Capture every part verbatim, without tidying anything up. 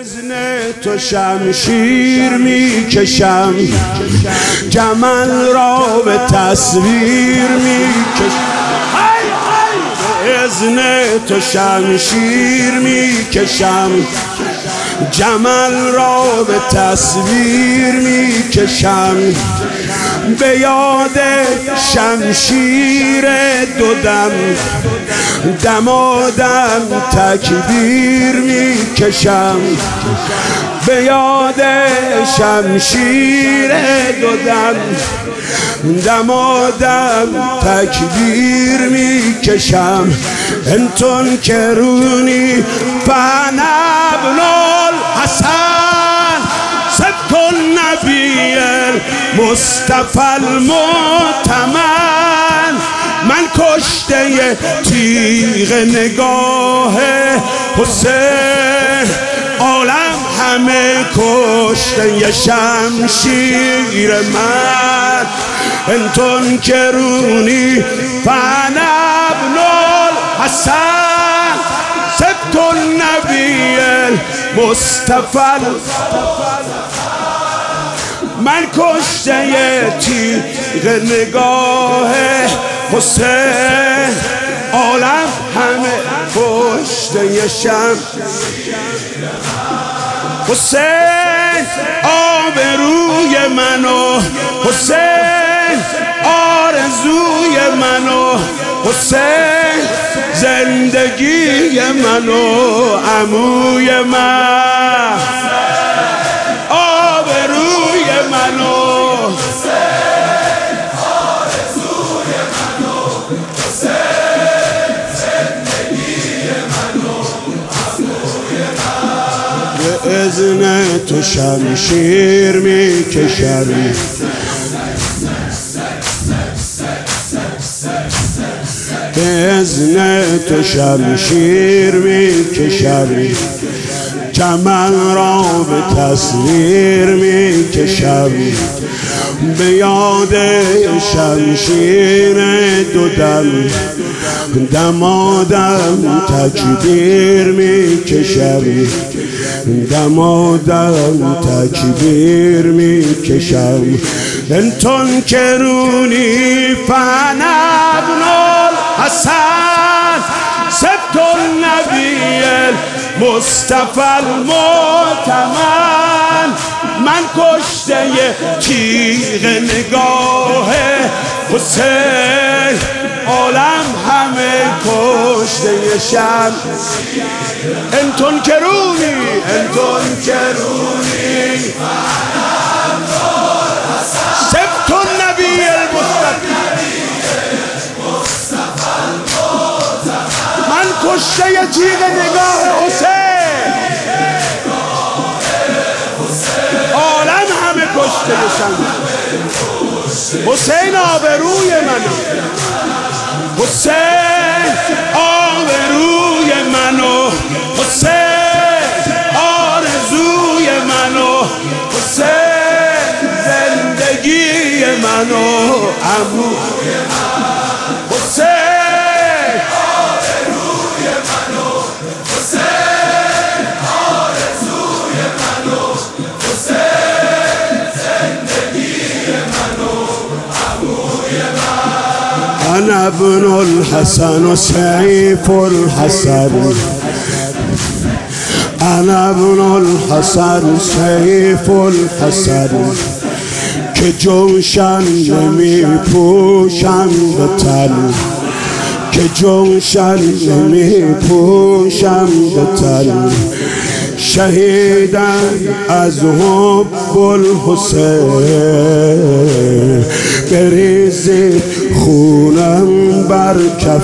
اذن تو شمشیر می کشم، جمل را به تصویر می کشم. اذن تو شمشیر می کشم، جمل را به تصویر می کشم. به یاد شمشیر دو دم، دمادم تکبیر می کشم. به یاد شمشیر دو دم، دمادم تکبیر می کشم. انتون کرونی فانا ابن الحسن، سبت النبی المصطفى المؤتمن. من کشته تیغ نگاه حسین، عالم همه کشته شمشیر من. انتون کرونی فانا ابن الحسن، سبت النبی المصطفى. من کشته تیغ نگاه حسین، عالم همه کشته شم. حسین آبروی منو، حسین آرزوی منو، حسین زندگی منو، عموی من آبروی منو، حسین آرزوی منو، حسین زندگی منو، عموی من. به اذن تو شمشیر می کشم، به اذن تو شمشیر می کشم، جمل را به تصویر می کشم. به یاد شمشیر دو دم، دمادم تکبیر می کشم. دمادم تکبیر می کشم. انتون کرونی فانا ابن الحسن، سبت النبی المصطفى المؤتمن. من کشته تیغ نگاه حسین، عالم همه کشته شم. انتون کرونی، انتون کرونی سبت النبی المصطفى. من کشته تیغ نگاه حسین، عالم همه کشته شم. حسین آبروی منو، حسین آبروی منو، حسین آرزوی منو، حسین زندگی منو، عموی من. حسین آبروی منو، حسین آرزوی منو، حسین زندگی منو، عموی من. انا ابن الحسن و سیف الحسن، انا ابن الحسن سیف الحسن. که جوشن نمی پوشم به تن، که جوشن نمی پوشم به تن. شهیدم از حب الحسین، بریزید خونم بر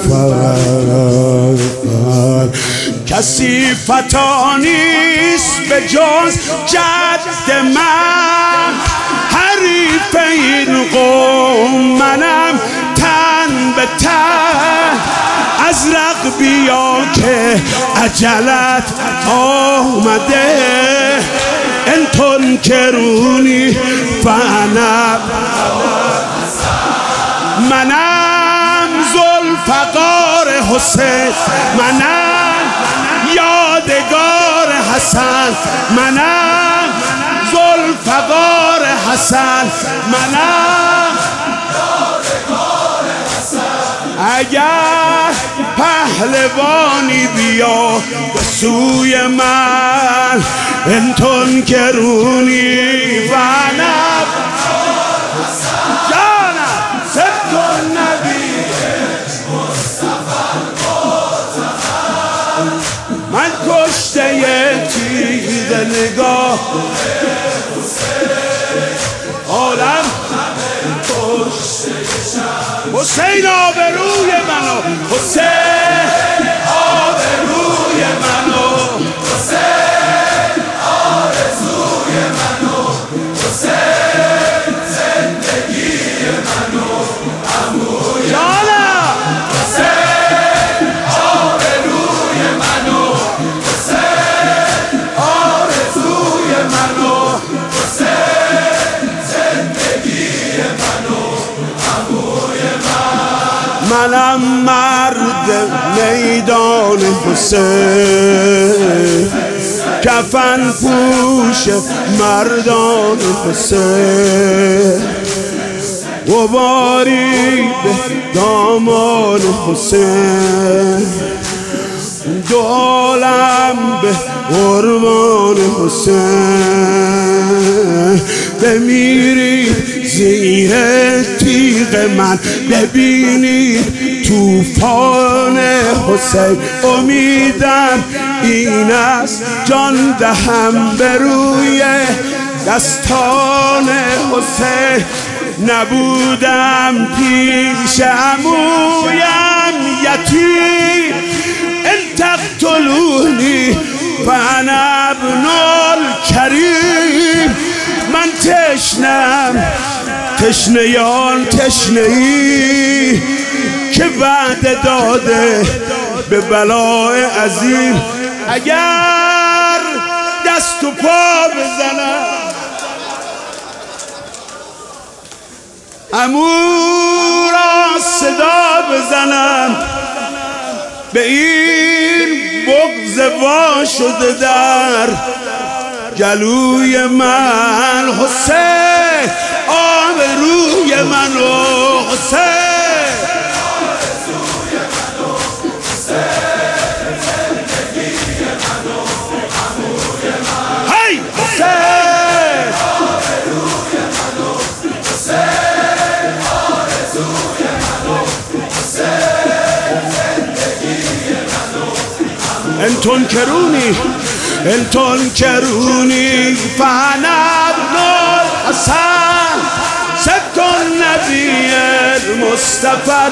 کفن. کسی فتا نیست به جز جد من، حریف این قوم منم تن به تن. ازرق بیا که عجلت آمده، انتون کرونی فانا. منم ذوالفقار حسین، منم یادگار حسن. حسن، منم ذوالفقار حسن، منم اگر پهلوانی بیا به سوی من انتون کرونی و نب جانم ستون نبی من کشته تیغ نگاه عالم حسین آبروی منو، حسین آبروی منو، حسین آرزوی منو، حسین زندگی منو، عموی جانم حسین آبروی منو، حسین آرزوی منو، حسین زندگی منو، عموی منم مرد میدان حسین، کفن پوش مردان حسین، غباری به دامان حسین، دو عالم به قربان حسین، بمیری زیر تیغ من ببینی توفان حسین، امیدم این است جان دهم به روی دستان حسین، نبودم پیش عمویم یتیم، ان تقتلونی فانا ابن الکریم، من تشنم تشنیان تشنهی که وعده داده به بلای عظیم، اگر دست و پا بزنم عمو را صدا بزنم، به این بغض وا شده در گلوی من، حسین آبروی منو، حسین آرزوی منو، حسین زندگی منو، عموی من، هی حسین آبروی منو، حسین آرزوی منو، حسین زندگی منو، انتون کرونی انتون کرونی فانا ابن الحسن، ستون نبی المصطفى،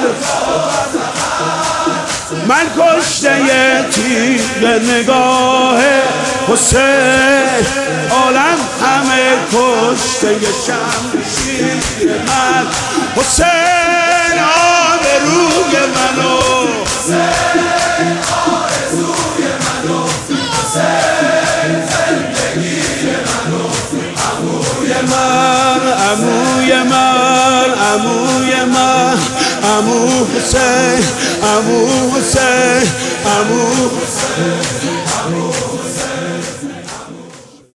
من کشته تیغ نگاه حسین، عالم همه کشته شمشیر من، حسین آبروی منو، حسین آرزوی منو، حسین زندگی منو، عموی من، عموی من، عموی من، عمو حسین، عمو حسین، عمو حسین.